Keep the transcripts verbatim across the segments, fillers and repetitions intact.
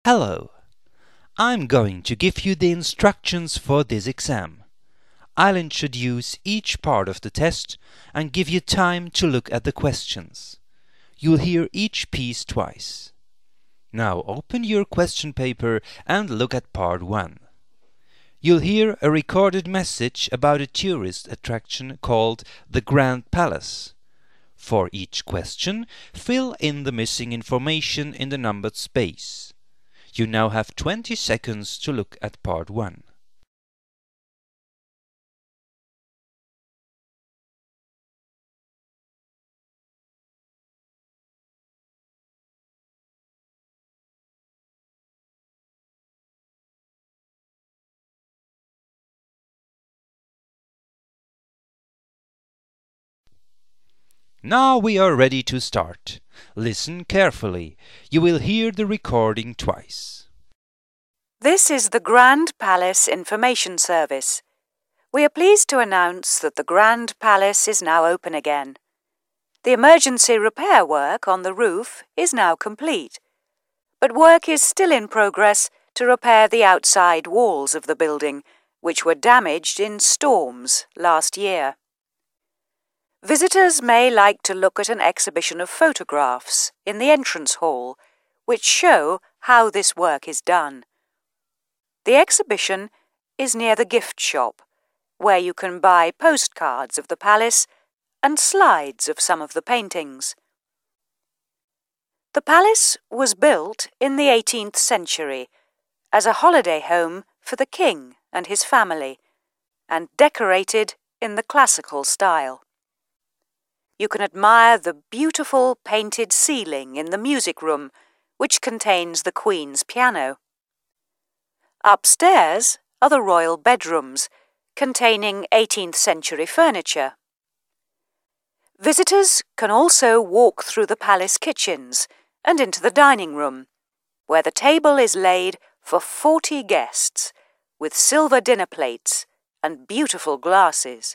Hello, I'm going to give you the instructions for this exam. I'll introduce each part of the test and give you time to look at the questions. You'll hear each piece twice. Now open your question paper and look at part one. You'll hear a recorded message about a tourist attraction called the Grand Palace. For each question, fill in the missing information in the numbered space. You now have twenty seconds to look at part one. Now we are ready to start. Listen carefully. You will hear the recording twice. This is the Grand Palace Information Service. We are pleased to announce that the Grand Palace is now open again. The emergency repair work on the roof is now complete, but work is still in progress to repair the outside walls of the building, which were damaged in storms last year. Visitors may like to look at an exhibition of photographs in the entrance hall, which show how this work is done. The exhibition is near the gift shop, where you can buy postcards of the palace and slides of some of the paintings. The palace was built in the eighteenth century as a holiday home for the king and his family, and decorated in the classical style. You can admire the beautiful painted ceiling in the music room, which contains the Queen's piano. Upstairs are the royal bedrooms, containing eighteenth century furniture. Visitors can also walk through the palace kitchens and into the dining room, where the table is laid for forty guests, with silver dinner plates and beautiful glasses.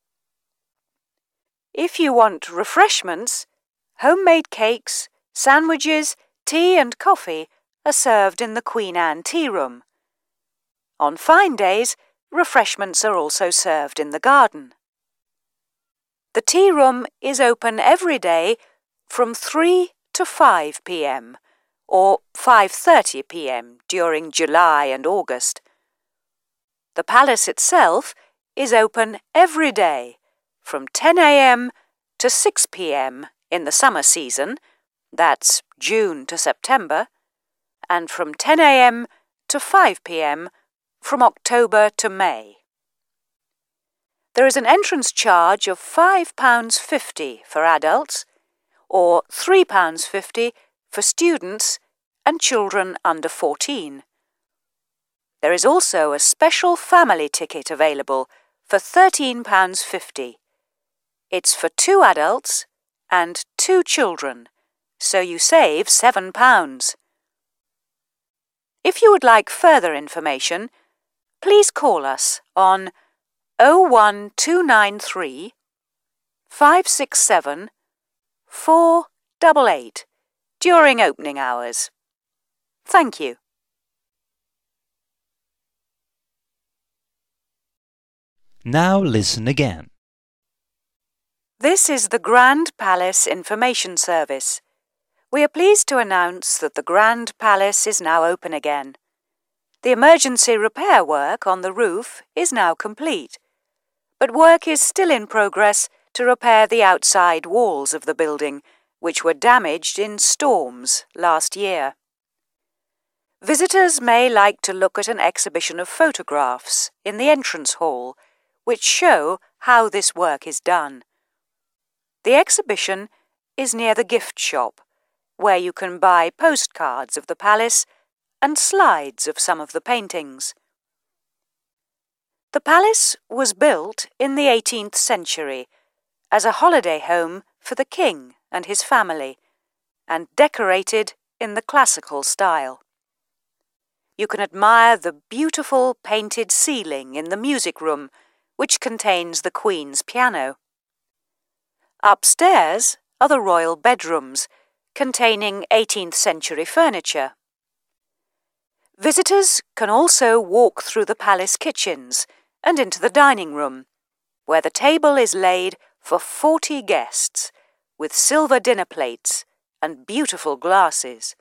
If you want refreshments, homemade cakes, sandwiches, tea and coffee are served in the Queen Anne tea room. On fine days, refreshments are also served in the garden. The tea room is open every day from three to five p m or five thirty p m during July and August. The palace itself is open every day from ten a m to six p m in the summer season, that's June to September, and from ten a m to five p m from October to May. There is an entrance charge of five pounds fifty for adults, or three pounds fifty for students and children under fourteen. There is also a special family ticket available for thirteen pounds fifty. It's for two adults and two children, so you save seven pounds. If you would like further information, please call us on oh one two nine three, five six seven, four eight eight during opening hours. Thank you. Now listen again. This is the Grand Palace Information Service. We are pleased to announce that the Grand Palace is now open again. The emergency repair work on the roof is now complete, but work is still in progress to repair the outside walls of the building, which were damaged in storms last year. Visitors may like to look at an exhibition of photographs in the entrance hall, which show how this work is done. The exhibition is near the gift shop, where you can buy postcards of the palace and slides of some of the paintings. The palace was built in the eighteenth century as a holiday home for the king and his family, and decorated in the classical style. You can admire the beautiful painted ceiling in the music room, which contains the Queen's piano. Upstairs are the royal bedrooms, containing eighteenth century furniture. Visitors can also walk through the palace kitchens and into the dining room, where the table is laid for forty guests, with silver dinner plates and beautiful glasses.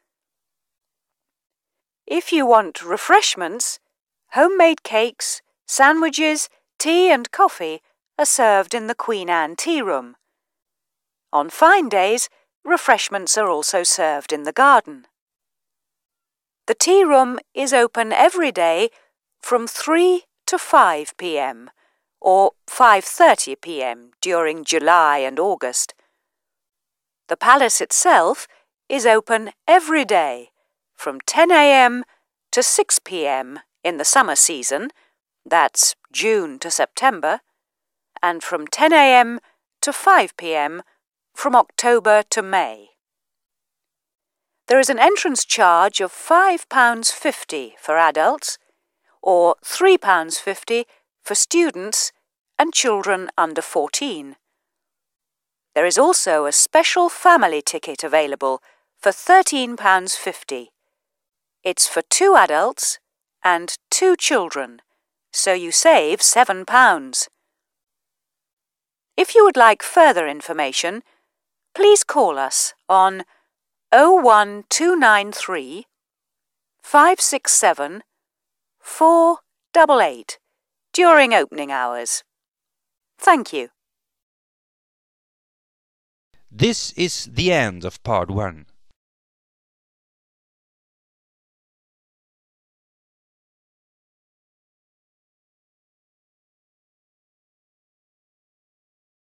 If you want refreshments, homemade cakes, sandwiches, tea and coffee are served in the Queen Anne Tea Room. On fine days, refreshments are also served in the garden. The tea room is open every day from three to five p m or five thirty p m during July and August. The palace itself is open every day from ten a m to six p m in the summer season, that's June to September, and from ten a m to five p m from October to May. There is an entrance charge of five pounds fifty for adults or three pounds fifty for students and children under fourteen. There is also a special family ticket available for thirteen pounds fifty. It's for two adults and two children, so you save seven pounds. If you would like further information, please call us on oh one two nine three, five six seven, four eight eight during opening hours. Thank you. This is the end of part one.